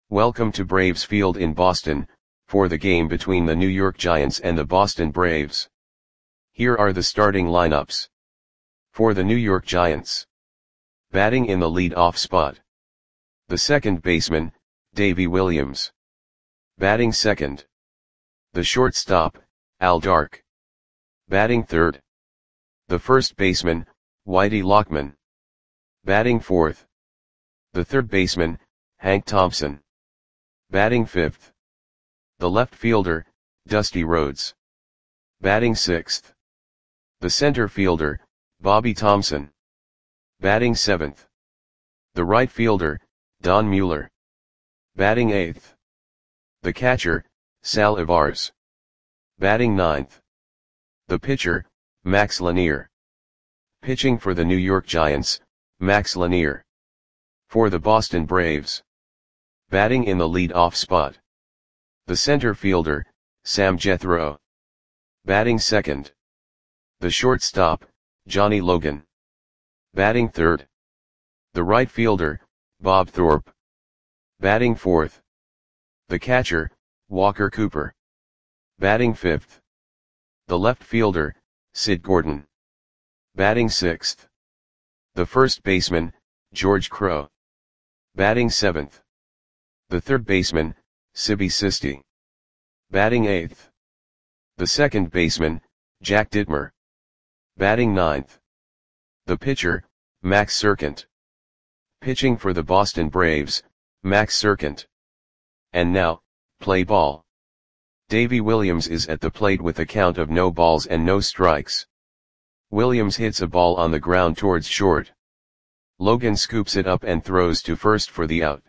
Welcome to Braves Field in Boston, for the game between the New York Giants and the Boston Braves. Here are the starting lineups. For the New York Giants. Batting in the lead-off spot. The second baseman, Davey Williams. Batting second. The shortstop, Al Dark. Batting third. The first baseman, Whitey Lockman. Batting fourth. The third baseman, Hank Thompson. Batting fifth. The left fielder, Dusty Rhodes. Batting sixth. The center fielder, Bobby Thomson. Batting seventh. The right fielder, Don Mueller. Batting eighth. The catcher, Sal Ivars. Batting ninth. The pitcher, Max Lanier. Pitching for the New York Giants, Max Lanier. For the Boston Braves. Batting in the lead-off spot. The center fielder, Sam Jethro. Batting second. The shortstop, Johnny Logan. Batting third. The right fielder, Bob Thorpe. Batting fourth. The catcher, Walker Cooper. Batting fifth. The left fielder, Sid Gordon. Batting sixth. The first baseman, George Crowe. Batting seventh. The third baseman, Sibby Sisti. Batting eighth. The second baseman, Jack Dittmer. Batting ninth. The pitcher, Max Serkent. Pitching for the Boston Braves, Max Serkent. And now, play ball. Davey Williams is at the plate with a count of no balls and no strikes. Williams hits a ball on the ground towards short. Logan scoops it up and throws to first for the out.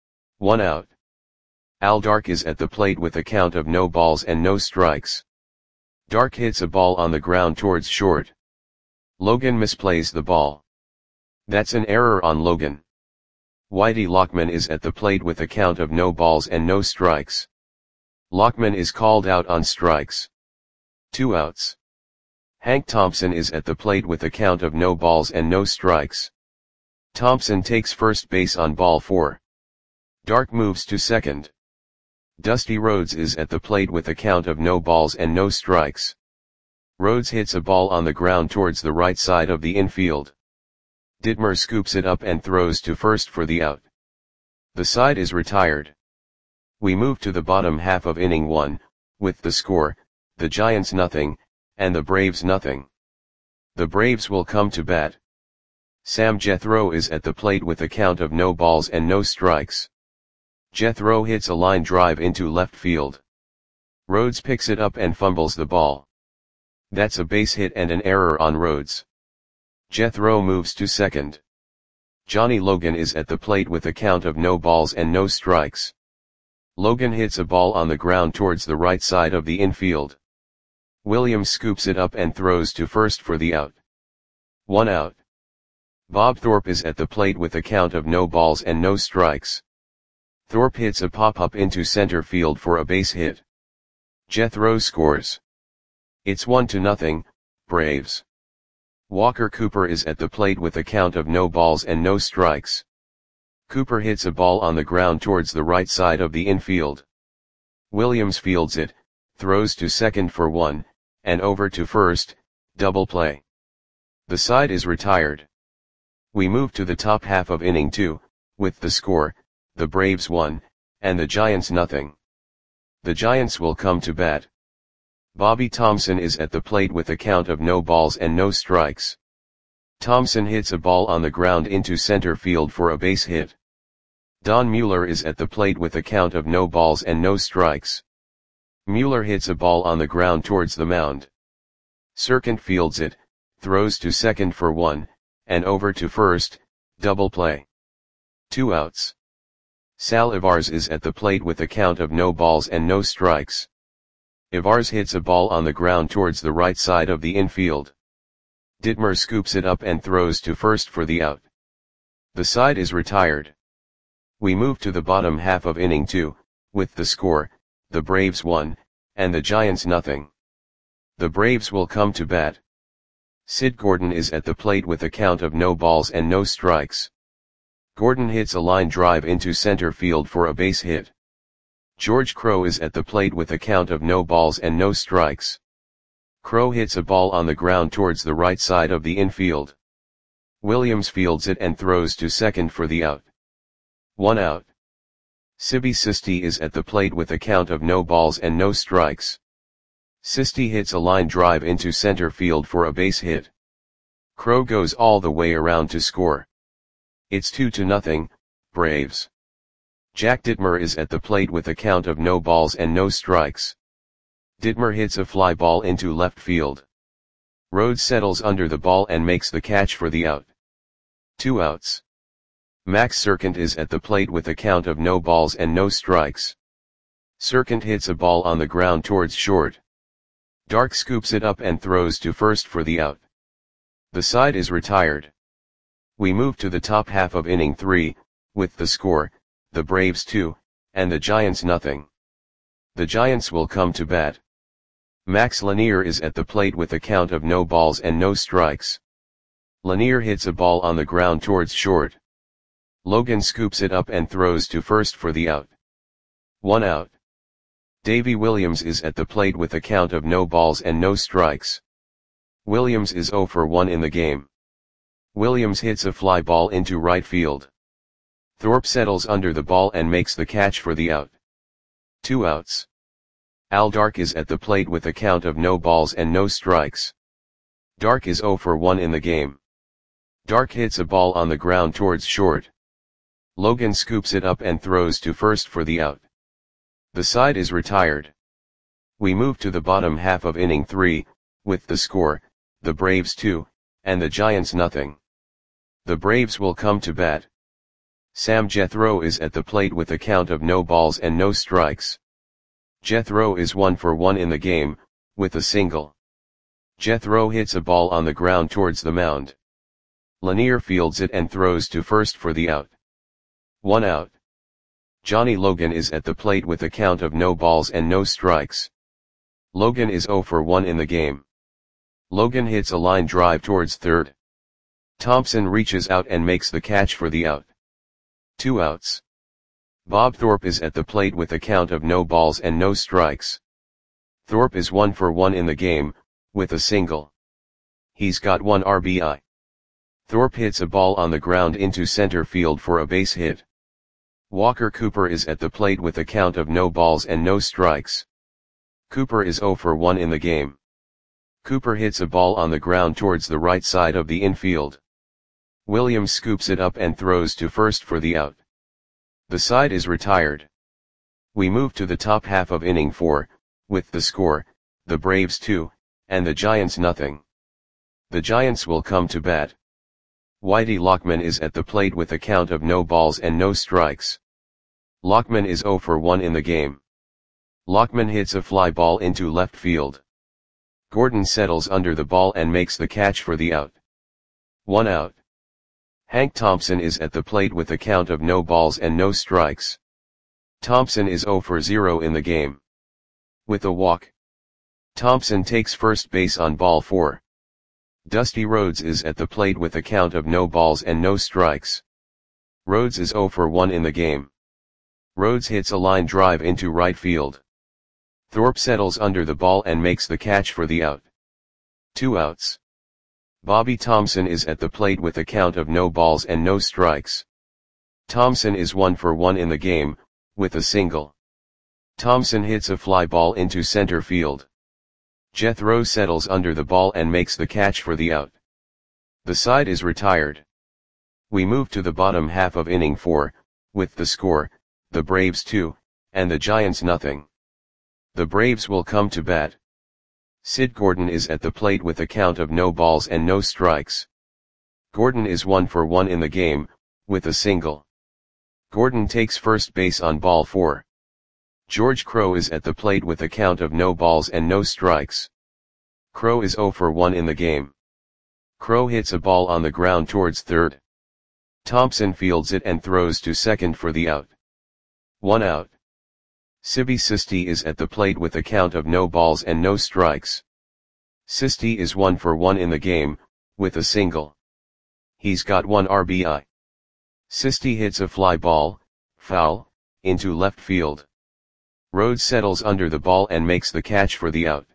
1 out. Al Dark is at the plate with a count of no balls and no strikes. Dark hits a ball on the ground towards short. Logan misplays the ball. That's an error on Logan. Whitey Lockman is at the plate with a count of no balls and no strikes. Lockman is called out on strikes. 2 outs. Hank Thompson is at the plate with a count of no balls and no strikes. Thompson takes first base on ball 4. Dark moves to second. Dusty Rhodes is at the plate with a count of no balls and no strikes. Rhodes hits a ball on the ground towards the right side of the infield. Dittmer scoops it up and throws to first for the out. The side is retired. We move to the bottom half of inning 1, with the score, the Giants nothing, and the Braves nothing. The Braves will come to bat. Sam Jethro is at the plate with a count of no balls and no strikes. Jethro hits a line drive into left field. Rhodes picks it up and fumbles the ball. That's a base hit and an error on Rhodes. Jethro moves to second. Johnny Logan is at the plate with a count of no balls and no strikes. Logan hits a ball on the ground towards the right side of the infield. Williams scoops it up and throws to first for the out. 1 out. Bob Thorpe is at the plate with a count of no balls and no strikes. Thorpe hits a pop-up into center field for a base hit. Jethro scores. It's 1-0, Braves. Walker Cooper is at the plate with a count of no balls and no strikes. Cooper hits a ball on the ground towards the right side of the infield. Williams fields it, throws to second for 1, and over to first, double play. The side is retired. We move to the top half of inning 2, with the score, the Braves 1, and the Giants nothing. The Giants will come to bat. Bobby Thomson is at the plate with a count of no balls and no strikes. Thomson hits a ball on the ground into center field for a base hit. Don Mueller is at the plate with a count of no balls and no strikes. Mueller hits a ball on the ground towards the mound. Serkent fields it, throws to second for 1, and over to first, double play. 2 outs. Sal Ivars is at the plate with a count of no balls and no strikes. Ivars hits a ball on the ground towards the right side of the infield. Dittmer scoops it up and throws to first for the out. The side is retired. We move to the bottom half of inning 2, with the score, the Braves 1, and the Giants nothing. The Braves will come to bat. Sid Gordon is at the plate with a count of no balls and no strikes. Gordon hits a line drive into center field for a base hit. George Crowe is at the plate with a count of no balls and no strikes. Crowe hits a ball on the ground towards the right side of the infield. Williams fields it and throws to second for the out. 1 out. Sibi Sisti is at the plate with a count of no balls and no strikes. Sisti hits a line drive into center field for a base hit. Crowe goes all the way around to score. It's 2-0, Braves. Jack Dittmer is at the plate with a count of no balls and no strikes. Dittmer hits a fly ball into left field. Rhodes settles under the ball and makes the catch for the out. 2 outs. Max Serkant is at the plate with a count of no balls and no strikes. Serkant hits a ball on the ground towards short. Dark scoops it up and throws to first for the out. The side is retired. We move to the top half of inning 3, with the score, the Braves 2, and the Giants nothing. The Giants will come to bat. Max Lanier is at the plate with a count of no balls and no strikes. Lanier hits a ball on the ground towards short. Logan scoops it up and throws to first for the out. 1 out. Davy Williams is at the plate with a count of no balls and no strikes. Williams is 0 for 1 in the game. Williams hits a fly ball into right field. Thorpe settles under the ball and makes the catch for the out. 2 outs. Al Dark is at the plate with a count of no balls and no strikes. Dark is 0 for 1 in the game. Dark hits a ball on the ground towards short. Logan scoops it up and throws to first for the out. The side is retired. We move to the bottom half of inning 3, with the score, the Braves 2, and the Giants nothing. The Braves will come to bat. Sam Jethro is at the plate with a count of no balls and no strikes. Jethro is 1 for 1 in the game, with a single. Jethro hits a ball on the ground towards the mound. Lanier fields it and throws to first for the out. 1 out. Johnny Logan is at the plate with a count of no balls and no strikes. Logan is 0 for 1 in the game. Logan hits a line drive towards third. Thompson reaches out and makes the catch for the out. 2 outs. Bob Thorpe is at the plate with a count of no balls and no strikes. Thorpe is 1 for 1 in the game, with a single. He's got 1 RBI. Thorpe hits a ball on the ground into center field for a base hit. Walker Cooper is at the plate with a count of no balls and no strikes. Cooper is 0 for 1 in the game. Cooper hits a ball on the ground towards the right side of the infield. Williams scoops it up and throws to first for the out. The side is retired. We move to the top half of inning 4, with the score, the Braves 2, and the Giants nothing. The Giants will come to bat. Whitey Lockman is at the plate with a count of no balls and no strikes. Lockman is 0 for 1 in the game. Lockman hits a fly ball into left field. Gordon settles under the ball and makes the catch for the out. 1 out. Hank Thompson is at the plate with a count of no balls and no strikes. Thompson is 0 for 0 in the game. With a walk. Thompson takes first base on ball 4. Dusty Rhodes is at the plate with a count of no balls and no strikes. Rhodes is 0 for 1 in the game. Rhodes hits a line drive into right field. Thorpe settles under the ball and makes the catch for the out. 2 outs. Bobby Thompson is at the plate with a count of no balls and no strikes. Thompson is 1 for 1 in the game, with a single. Thompson hits a fly ball into center field. Jethro settles under the ball and makes the catch for the out. The side is retired. We move to the bottom half of inning 4, with the score, the Braves 2, and the Giants nothing. The Braves will come to bat. Sid Gordon is at the plate with a count of no balls and no strikes. Gordon is 1 for 1 in the game, with a single. Gordon takes first base on ball 4. George Crowe is at the plate with a count of no balls and no strikes. Crowe is 0 for 1 in the game. Crowe hits a ball on the ground towards third. Thompson fields it and throws to second for the out. 1 out. Sibi Sisti is at the plate with a count of no balls and no strikes. Sisti is 1 for 1 in the game, with a single. He's got 1 RBI. Sisti hits a fly ball, foul, into left field. Rhodes settles under the ball and makes the catch for the out.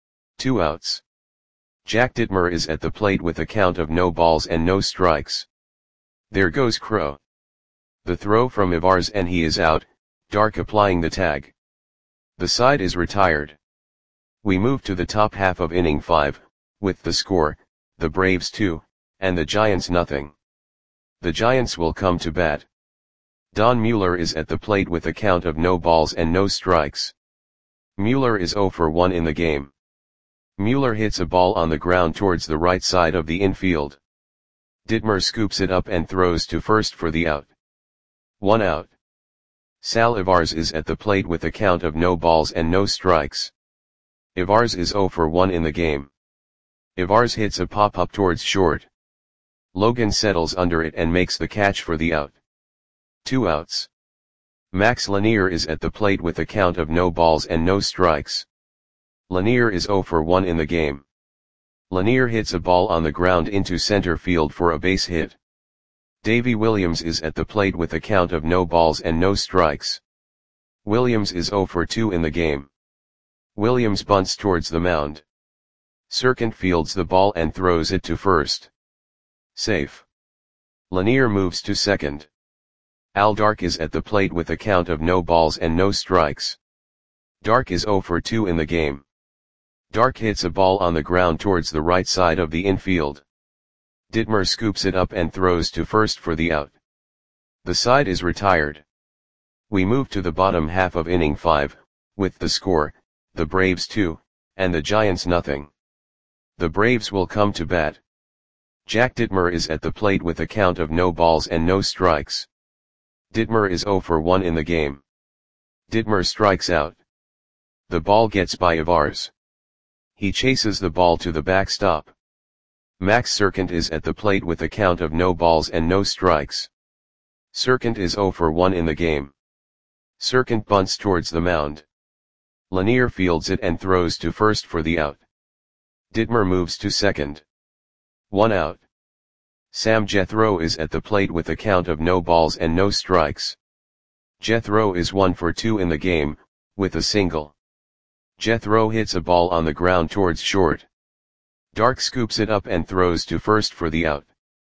2 outs. Jack Dittmer is at the plate with a count of no balls and no strikes. There goes Crow. The throw from Ivars and he is out, Dark applying the tag. The side is retired. We move to the top half of inning 5, with the score, the Braves 2, and the Giants nothing. The Giants will come to bat. Don Mueller is at the plate with a count of no balls and no strikes. Mueller is 0 for 1 in the game. Mueller hits a ball on the ground towards the right side of the infield. Dittmer scoops it up and throws to first for the out. 1 out. Sal Ivars is at the plate with a count of no balls and no strikes. Ivars is 0 for 1 in the game. Ivars hits a pop-up towards short. Logan settles under it and makes the catch for the out. 2 outs. Max Lanier is at the plate with a count of no balls and no strikes. Lanier is 0 for 1 in the game. Lanier hits a ball on the ground into center field for a base hit. Davy Williams is at the plate with a count of no balls and no strikes. Williams is 0 for 2 in the game. Williams bunts towards the mound. Serkant fields the ball and throws it to first. Safe. Lanier moves to second. Al Dark is at the plate with a count of no balls and no strikes. Dark is 0 for 2 in the game. Dark hits a ball on the ground towards the right side of the infield. Dittmer scoops it up and throws to first for the out. The side is retired. We move to the bottom half of inning 5, with the score, the Braves 2, and the Giants nothing. The Braves will come to bat. Jack Dittmer is at the plate with a count of no balls and no strikes. Dittmer is 0 for 1 in the game. Dittmer strikes out. The ball gets by Ivars. He chases the ball to the backstop. Max Serkant is at the plate with a count of no balls and no strikes. Serkant is 0 for 1 in the game. Serkant bunts towards the mound. Lanier fields it and throws to first for the out. Dittmer moves to second. 1 out. Sam Jethro is at the plate with a count of no balls and no strikes. Jethro is 1 for 2 in the game, with a single. Jethro hits a ball on the ground towards short. Dark scoops it up and throws to first for the out.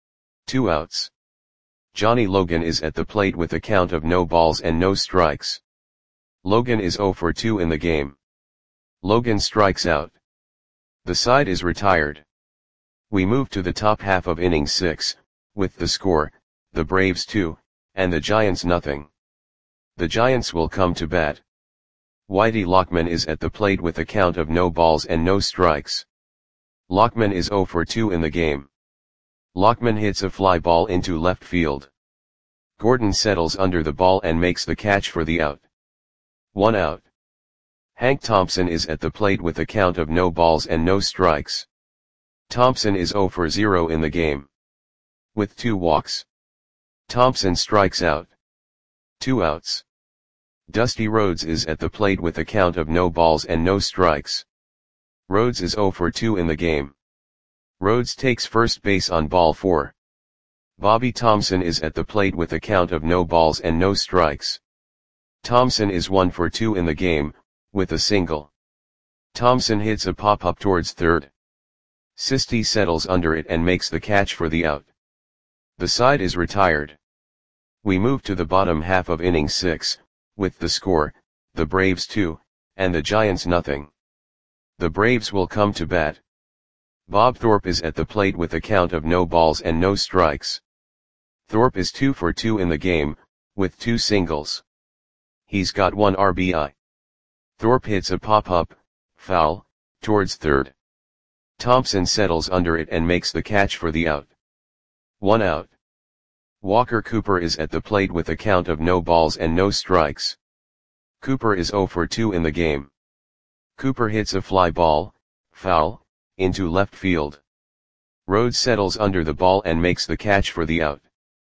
2 outs. Johnny Logan is at the plate with a count of no balls and no strikes. Logan is 0 for 2 in the game. Logan strikes out. The side is retired. We move to the top half of inning 6, with the score, the Braves 2, and the Giants nothing. The Giants will come to bat. Whitey Lockman is at the plate with a count of no balls and no strikes. Lockman is 0 for 2 in the game. Lockman hits a fly ball into left field. Gordon settles under the ball and makes the catch for the out. 1 out. Hank Thompson is at the plate with a count of no balls and no strikes. Thompson is 0 for 0 in the game. With 2 walks. Thompson strikes out. 2 outs. Dusty Rhodes is at the plate with a count of no balls and no strikes. Rhodes is 0 for 2 in the game. Rhodes takes first base on ball 4. Bobby Thomson is at the plate with a count of no balls and no strikes. Thomson is 1 for 2 in the game, with a single. Thomson hits a pop-up towards third. Sisti settles under it and makes the catch for the out. The side is retired. We move to the bottom half of inning 6, with the score, the Braves 2, and the Giants nothing. The Braves will come to bat. Bob Thorpe is at the plate with a count of no balls and no strikes. Thorpe is 2 for 2 in the game, with 2 singles. He's got 1 RBI. Thorpe hits a pop-up, foul, towards third. Thompson settles under it and makes the catch for the out. 1 out. Walker Cooper is at the plate with a count of no balls and no strikes. Cooper is 0 for 2 in the game. Cooper hits a fly ball, foul, into left field. Rhodes settles under the ball and makes the catch for the out.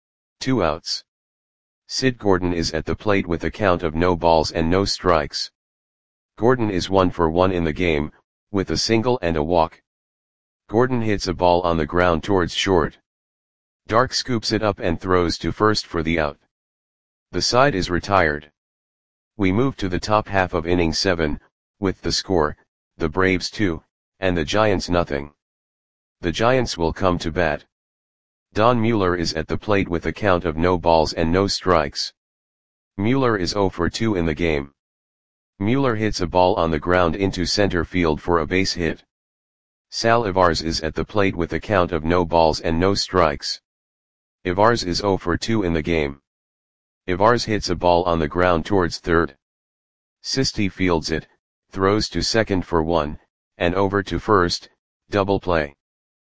2 outs. Sid Gordon is at the plate with a count of no balls and no strikes. Gordon is 1 for 1 in the game, with a single and a walk. Gordon hits a ball on the ground towards short. Dark scoops it up and throws to first for the out. The side is retired. We move to the top half of inning 7, with the score, the Braves 2, and the Giants nothing. The Giants will come to bat. Don Mueller is at the plate with a count of no balls and no strikes. Mueller is 0 for 2 in the game. Mueller hits a ball on the ground into center field for a base hit. Sal Ivars is at the plate with a count of no balls and no strikes. Ivars is 0 for 2 in the game. Ivars hits a ball on the ground towards third. Sisti fields it, throws to second for 1, and over to first, double play.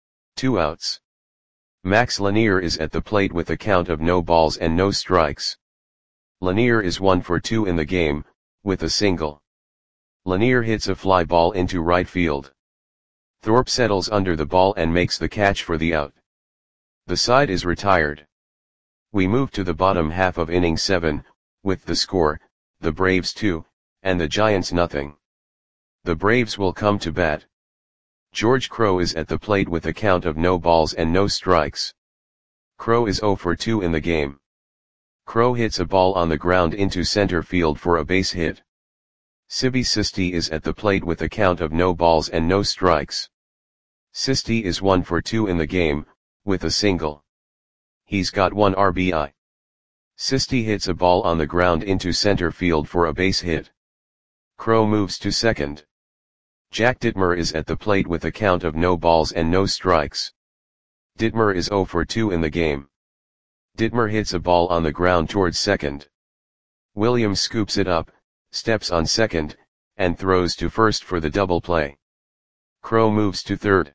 2 outs. Max Lanier is at the plate with a count of no balls and no strikes. Lanier is 1 for 2 in the game, with a single. Lanier hits a fly ball into right field. Thorpe settles under the ball and makes the catch for the out. The side is retired. We move to the bottom half of inning 7, with the score, the Braves 2, and the Giants nothing. The Braves will come to bat. George Crowe is at the plate with a count of no balls and no strikes. Crowe is 0 for 2 in the game. Crowe hits a ball on the ground into center field for a base hit. Sibi Sisti is at the plate with a count of no balls and no strikes. Sisti is 1 for 2 in the game, with a single. He's got 1 RBI. Sisti hits a ball on the ground into center field for a base hit. Crowe moves to second. Jack Dittmer is at the plate with a count of no balls and no strikes. Dittmer is 0 for 2 in the game. Dittmer hits a ball on the ground towards second. Williams scoops it up, steps on second, and throws to first for the double play. Crowe moves to third.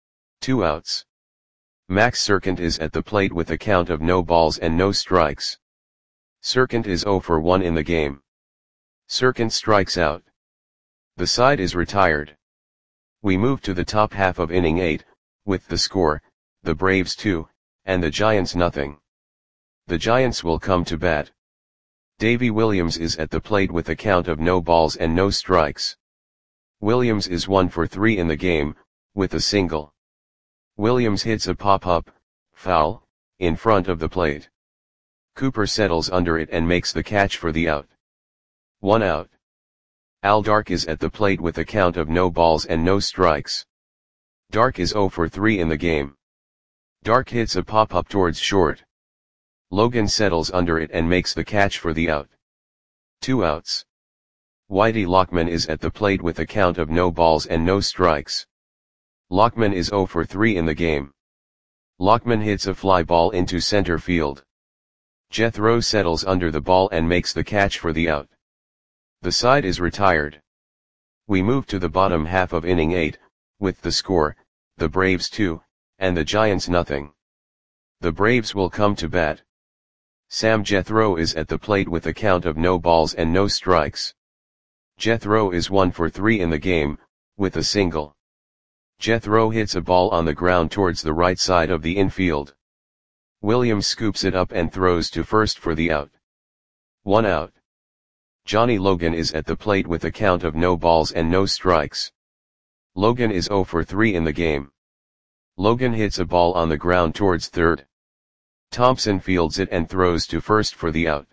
2 outs. Max Serkant is at the plate with a count of no balls and no strikes. Serkant is 0 for 1 in the game. Serkant strikes out. The side is retired. We move to the top half of inning 8, with the score, the Braves 2, and the Giants nothing. The Giants will come to bat. Davy Williams is at the plate with a count of no balls and no strikes. Williams is 1 for 3 in the game, with a single. Williams hits a pop-up, foul, in front of the plate. Cooper settles under it and makes the catch for the out. 1 out. Al Dark is at the plate with a count of no balls and no strikes. Dark is 0 for 3 in the game. Dark hits a pop-up towards short. Logan settles under it and makes the catch for the out. 2 outs. Whitey Lockman is at the plate with a count of no balls and no strikes. Lockman is 0 for 3 in the game. Lockman hits a fly ball into center field. Jethro settles under the ball and makes the catch for the out. The side is retired. We move to the bottom half of inning 8, with the score, the Braves 2, and the Giants nothing. The Braves will come to bat. Sam Jethro is at the plate with a count of no balls and no strikes. Jethro is 1 for 3 in the game, with a single. Jethro hits a ball on the ground towards the right side of the infield. Williams scoops it up and throws to first for the out. 1 out. Johnny Logan is at the plate with a count of no balls and no strikes. Logan is 0 for 3 in the game. Logan hits a ball on the ground towards third. Thompson fields it and throws to first for the out.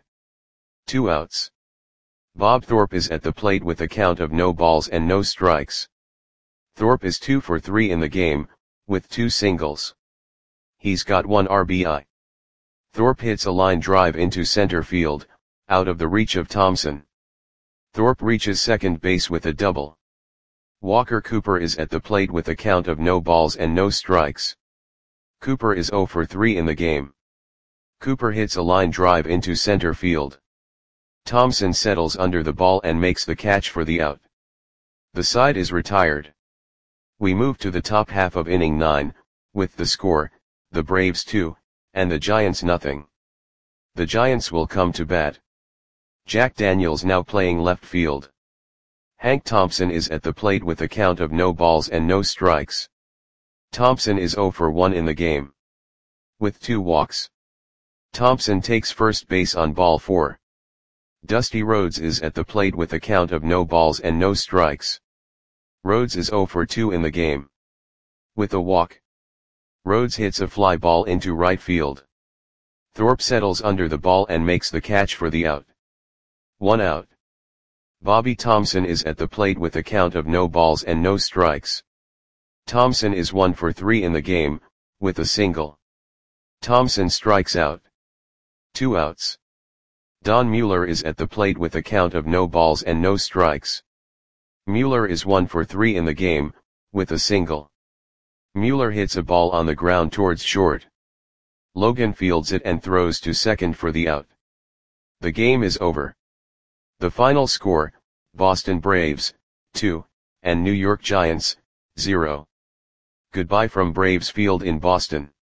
2 outs. Bob Thorpe is at the plate with a count of no balls and no strikes. Thorpe is 2 for 3 in the game, with 2 singles. He's got 1 RBI. Thorpe hits a line drive into center field, out of the reach of Thompson. Thorpe reaches second base with a double. Walker Cooper is at the plate with a count of no balls and no strikes. Cooper is 0 for 3 in the game. Cooper hits a line drive into center field. Thompson settles under the ball and makes the catch for the out. The side is retired. We move to the top half of inning 9, with the score, the Braves 2, and the Giants nothing. The Giants will come to bat. Jack Daniels now playing left field. Hank Thompson is at the plate with a count of no balls and no strikes. Thompson is 0 for 1 in the game. With 2 walks. Thompson takes first base on ball 4. Dusty Rhodes is at the plate with a count of no balls and no strikes. Rhodes is 0 for 2 in the game. With a walk. Rhodes hits a fly ball into right field. Thorpe settles under the ball and makes the catch for the out. 1 out. Bobby Thomson is at the plate with a count of no balls and no strikes. Thomson is 1 for 3 in the game, with a single. Thomson strikes out. 2 outs. Don Mueller is at the plate with a count of no balls and no strikes. Mueller is 1 for 3 in the game, with a single. Mueller hits a ball on the ground towards short. Logan fields it and throws to second for the out. The game is over. The final score, Boston Braves, 2, and New York Giants, 0. Goodbye from Braves Field in Boston.